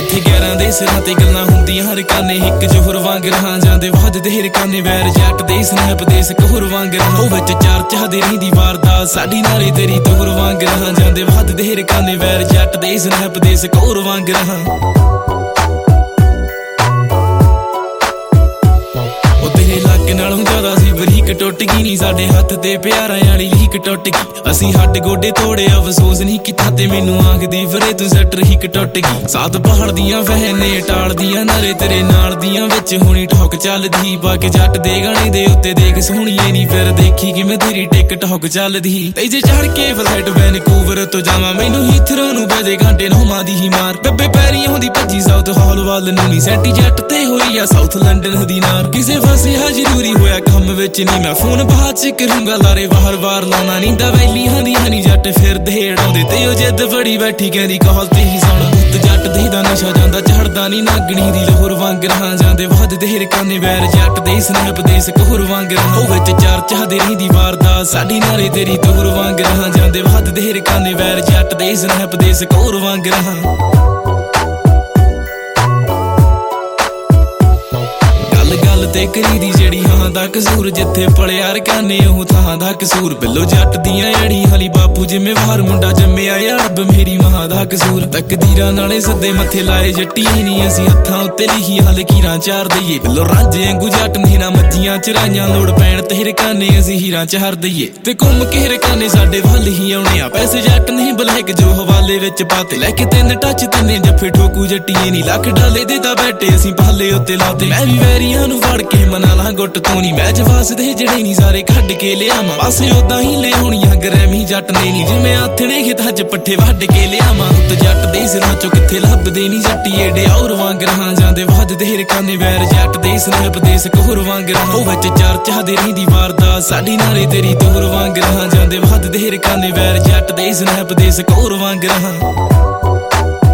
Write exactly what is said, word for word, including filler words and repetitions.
ਜਿੱਥੇ ਗਿਆਰਾਂ ਦੇ ਸਿਰਾਂ ਤੇ ਗੱਲਾਂ ਹੁੰਦੀਆਂ ਹਰ ਕਾਨੇ ਇੱਕ ਜੋਹਰ ਵਾਂਗ ਰਹਾਂ ਜਾਂਦੇ ਵੱਧਦੇ ਹਿਰਕਾਨੇ ਵੈਰ ਜੱਟ ਦੇ ਸਨੈਪ ਦੇ ਸਕੋਰ ਵਾਂਗ ਰਹਾਂ ਉਹ ਵਿੱਚ ਚਾਰ ਚਾਹਦੇ ਰਹਿੰਦੀ ਵਾਰਦਾਤ ਸਾਡੀ ਨਾਲੇ ਤੇਰੀ ਤੋਰ ਵਾਂਗ ਰਹਾਂ ਜਾਂਦੇ ਵੱਧਦੇ ਹਿਰਕਾਨੇ ਵੈਰ ਜੱਟ ਦੇ ਸਨੈਪ ਦੇ ਸਕੋਰ ਵਾਂਗ ਰਹਾਂ ਨਾਲੋਂ ਜ਼ਿਆਦਾ ਸੀ ਬਰੀਕ ਟੁੱਟ ਗਈ ਨੀ ਸਾਡੇ ਹੱਥ ਤੇ ਪਿਆਰਾਂ ਵਾਲੀ ਲੀਕ ਟੁੱਟ ਗਈ ਅਸੀਂ ਹੱਡ ਗੋਡੇ ਤੋੜੇ ਅਫਸੋਸ ਨਹੀਂ ਕੀਤਾ ਤੇ ਮੈਨੂੰ ਆਖਦੀ ਫਿਰੇ ਤੂੰ ਸੱਟ ਰੀਕ ਟੁੱਟ ਗਈ ਸਾਧ ਪਹਾੜ ਦੀਆਂ ਵਹਿਨੇ ਟਾਲਦੀਆਂ ਨਾਲੇ ਤੇਰੇ ਨਾਲ ਦੀਆਂ ਵਿੱਚ ਹੁਣੀ ਠੋਕ ਚੱਲਦੀ ਬਾਕੀ ਜੱਟ ਦੇ ਗਾਣੇ ਦੇ ਉੱਤੇ ਦੇਖ ਸੋਹਣੀਏ ਨੀ ਫਿਰ ਦੇਖੀ ਕਿਵੇਂ ਤੇਰੀ ਟਿਕ ਟੋਕ ਚੱਲਦੀ ਤੇ ਜੇ ਚੜ ਕੇ ਫਲਾਈਟ ਵੈਨਕੂਵਰ ਤੋਂ ਜਾਵਾਂ ਮੈਨੂੰ ਹੀਥਰੋ ਨੂੰ ਵਜੇ ਘੰਟੇ ਨੌਵਾਂ ਦੀ ਹੀ ਮਾਰ ਕੱਬੇ ਪੈਰੀਂ ਹੁੰਦੀ ਭੱਜੀ ਸਾਊਥ ਹਾਲ ਵੱਲ ਨੂੰ ਨੀ ਸੈਂਟੀ ਜੱਟ ਤੇ ਹੋਈ ਆ ਸਾਊਥ ਲੰਡਨ ਦੀ ਨਾਰ ਕਿਸੇ ਫਸੇ ਆ ਜ਼ਰੂਰੀ ਹੋਇਆ ਕੰਮ ਵਿੱਚ ਨੀ ਮੈਂ ਫੋਨ ਬਾਅਦ ਚ ਕਰੂੰਗਾ ਲਾਰੇ ਵਾਰ ਵਾਰ ਲਾਉਣਾ ਨੀ ਦਵੈਲੀਆਂ ਦੀ ਹਨੀ ਜੱਟ ਫਿਰਦੇ ਹੇੜਾਉਂਦੇ ਤੇ ਉਹ ਜਿੱਦ ਫੜੀ ਬੈਠੀ ਕਹਿੰਦੀ ਕਾਲ ਤੇ ਹੀ ਸੌਣਾ ਪੁੱਤ ਜੱਟ ਦੇ ਦਾ ਨਸ਼ਾ ਜਾਂਦਾ ਚੜਦਾ ਨੀ ਨਾਗਣੀ ਦੀ ਲੋਹਰ ਵਾਂਗ ਰਹਾਂ ਜਾਂਦੇ ਵੱਧਦੇ ਹਿਰਕਾਨੇ ਵੈਰ ਜੱਟ ਦੇ ਸਨੈਪ ਦੇ ਸਕੋਰ ਵਾਂਗ ਰਹਾਂ ਉਹ ਵਿੱਚ ਚਾਰ ਚਾਹਦੇ ਰਹਿੰਦੀ ਵਾਰਦਾਤ ਸਾਡੀ ਨਾਲੇ ਤੇਰੀ ਤੋਰ ਵਾਂਗ ਰਹਾਂ ਜਾਂਦੇ ਵੱਧਦੇ ਹਿਰਕਾਨੇ ਵੈਰ ਜੱਟ ਦੇ ਸਨੈਪ ਦੇ ਸਕੋਰ ਵਾਂਗ ਰਹਾਂ ਗੱਲ ਤੇ ਕਰੀ ਦੀ ਜਿਹੜੀ ਹਾਂ ਦਾ ਕਸੂਰ ਜਿੱਥੇ ਪਲਿਆ ਰਕਾਨੇ ਉਹ ਥਾਂ ਦਾ ਕਸੂਰ ਬਿੱਲੋ ਜੱਟ ਦੀਆਂ ਅੜੀ ਹਾਲੀ ਬਾਪੂ ਜ਼ਿੰਮੇਵਾਰ ਮੁੰਡਾ ਜੰਮਿਆ ਯਾਰ ਮੇਰੀ ਮਾਂ ਦਾ ਕਸੂਰ ਤਕਦੀਰਾਂ ਨਾਲੇ ਸੱਦੇ ਮੱਥੇ ਲਾਏ ਜੱਟੀ ਨਹੀਂ ਅਸੀਂ ਹੱਥਾਂ ਉੱਤੇ ਲਿਖੀ ਹਾਲ ਕੀਰਾਂ ਚਾਰ ਦਈਏ ਬਿੱਲੋ ਰਾਂਝੇ ਵਾਂਗੂ ਜੱਟ ਨਹੀਂ ਨਾ ਮੱਝੀਆਂ ਚਰਾਈਆਂ ਲੋੜ ਪੈਣ ਤੇ ਹਿਰਕਾਨੇ ਅਸੀਂ ਹੀਰਾਂ ਚਾਰ ਦਈਏ ਤੇ ਘੁੰਮ ਕੇ ਹਿਰਕਾਨੇ ਸਾਡੇ ਵੱਲ ਹੀ ਆਉਣੇ ਆ ਪੈਸੇ ਜੱਟ ਨਹੀਂ ਬਲੈਕ ਜੋ ਹਵਾਲੇ ਵਿੱਚ ਪਾਤੇ ਲੈ ਕੇ ਤਿੰਨ ਟੱਚ ਤਿੰਨੇ ਜੱਫੇ ਠੋਕੂ ਜੱਟੀਏ ਨੀ ਲੱਖ ਡਾਲੇ ਦੇ ਤਾਂ ਬੈਠੇ ਅਸੀਂ ਪਾਲੇ ਉੱਤੇ ਲਾਤੇ ਮੈਂ ਵੀ ਵੈਰੀਆਂ ਨੂੰ ਵੜ ਕੇ ਮਨਾ ਲਾਂ ਗੁੱਟ ਤੂੰ ਨੀ ਮੈਚ ਵਾਸਦੇ ਜਿਹੜੇ ਨੀ ਸਾਰੇ ਕੱਢ ਕੇ ਲਿਆਵਾਂ ਪਾਸੇ ਉਦਾਂ ਹੀ ਲੈ ਹੋਣੀਆਂ ਗਰੈਮੀ ਜੱਟ ਨੇ ਨੀ ਜਿਵੇਂ ਆਥਣੇ ਖੇਤਾਂ ਚ ਪੱਠੇ ਵੱਢ ਕੇ ਲਿਆਵਾਂ ਉੱਤ ਜੱਟ ਦੇ ਸਿਰਾਂ ਚੋਂ ਕਿੱਥੇ ਲੱਭਦੇ ਨੀ ਜੱਟੀ ਏਡੇ ਔਰ ਵਾਂਗ ਰਹਾਂ ਜਾਂਦੇ ਵੱਧਦੇ ਹਿਰਕਾਨੇ ਵੈਰ ਜੱਟ ਦੇ ਸਨੈਪ ਦੇ ਸਕੋਰ ਵਾਂਗ ਰਹਾਂ ਉਹ ਵਿੱਚ ਚਾਰ ਚਾਹਦੇ ਰਹਿੰਦੀ ਵਾਰਦਾਤ ਸਾਡੀ ਨਾਲੇ ਤੇਰੀ ਤੋਰ ਵਾਂਗ ਰਹਾਂ ਜਾਂਦੇ ਵੱਧਦੇ ਹਿਰਕਾਨੇ ਵੈਰ ਜੱਟ ਦੇ ਸਨੈਪ ਦੇ ਸਕੋਰ ਵਾਂਗ ਰਹਾਂ